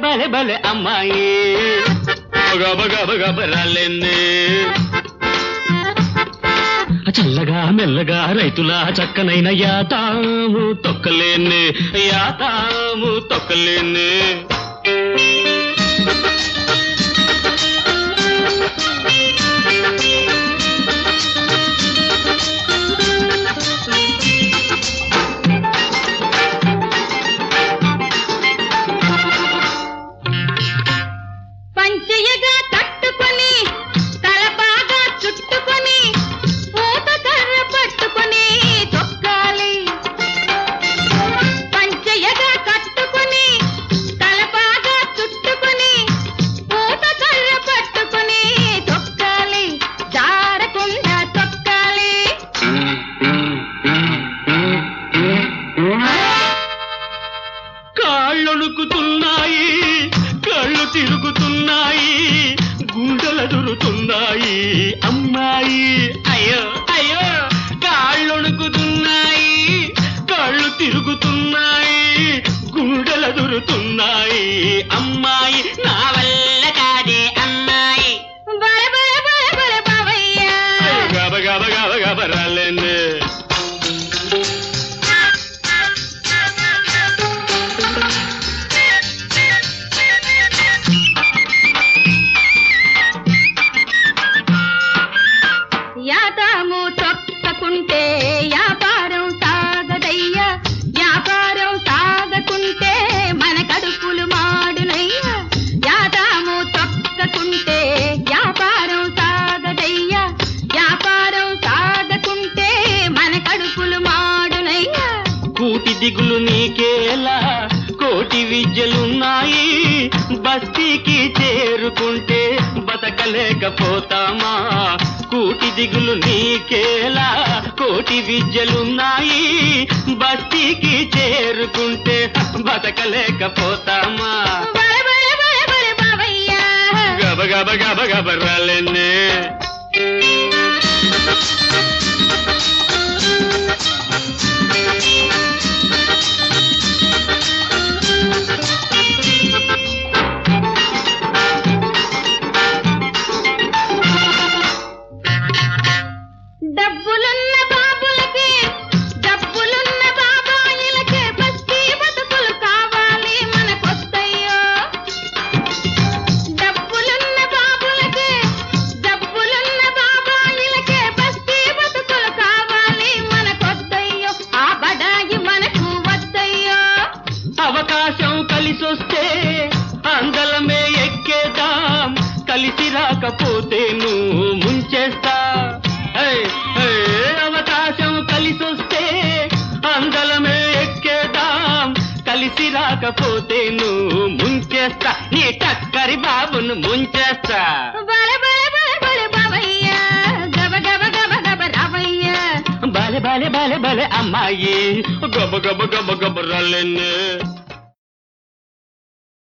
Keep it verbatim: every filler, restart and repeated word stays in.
బలె బలె అమ్మాయి గబ గబ గబ రాలేనే చల్లగా మెల్లగా రైతుల చక్కనైన యాతాము తొక్కలేనే యాతాము తొక్కలేనే పంచయగా కట్టుకొని తలపాగా చుట్టుకొని పూత కర్ర పట్టుకొని తొక్కాలి పంచయగా కట్టుకొని తలపాగా చుట్టుకొని పూత కర్ర పట్టుకొని తొక్కాలి జారకుండా తొక్కాలి కాళ్ళొణుకుతున్నాయి కళ్ళు తిరుగుతున్నాయి గుండెలు దురుతున్నాయి అమ్మాయి అయ్యో అయ్యో కాళ్ళొణుకుతున్నాయి కళ్ళు తిరుగుతున్నాయి గుండెలు దురుతున్నాయి అమ్మాయి నా వల్ల కాదే అమ్మాయి బల బల బల బల బావయ్య గబ గబ గబ గబ రాలేనే యాతాము తొక్కకుంటే వ్యాపారం సాగదయ్యా వ్యాపారం సాగకుంటే మన కడుపులు మాడునయ్యా యాతాము తొక్కకుంటే వ్యాపారం సాగదయ్యా వ్యాపారం సాగకుంటే మన కడుపులు మాడునయ్యా కూటి దిగులు నీకేలా కోటి విద్యలున్నాయి బస్తీకి చేరుకుంటే బతకలేకపోతామా కూటి దిగులు నీకేలా కోటి విద్యలున్నాయి బస్తీకి చేరుకుంటే బతకలేకపోతామా బల బల బల బల బావయ్య గబ గబ గబ గబ రాలేనే డబ్బులున్న బాబులకి డబ్బులున్న బాబాయిలకే బస్తీ బతుకులు కావాలి మనకొద్దయ్యో డబ్బులున్న బాబులకి డబ్బులున్న బాబాయిలకే బస్తీ బతుకులు కావాలి మనకొద్దయ్యో ఆ బడాయి మనకు వద్దయ్యో అవకాశం కలిసొస్తే అందలమే ఎక్కేదాం కలిసి రాకపోతే నువ్వు ముంచేస్తా ఏయ్, ఏయ్, అవకాశం కలిసొస్తే అందలమే ఎక్కేదాం కలిసి రాకపోతే నువ్వు ముంచేస్తా నీ టక్కరి బాబును ముంచేస్తా బల బల బల బల బావయ్య గబ గబ గబ గబ రావయ్య బలె బలె బలె బలె అమ్మాయి గబ గబ గబ గబ రాలేనే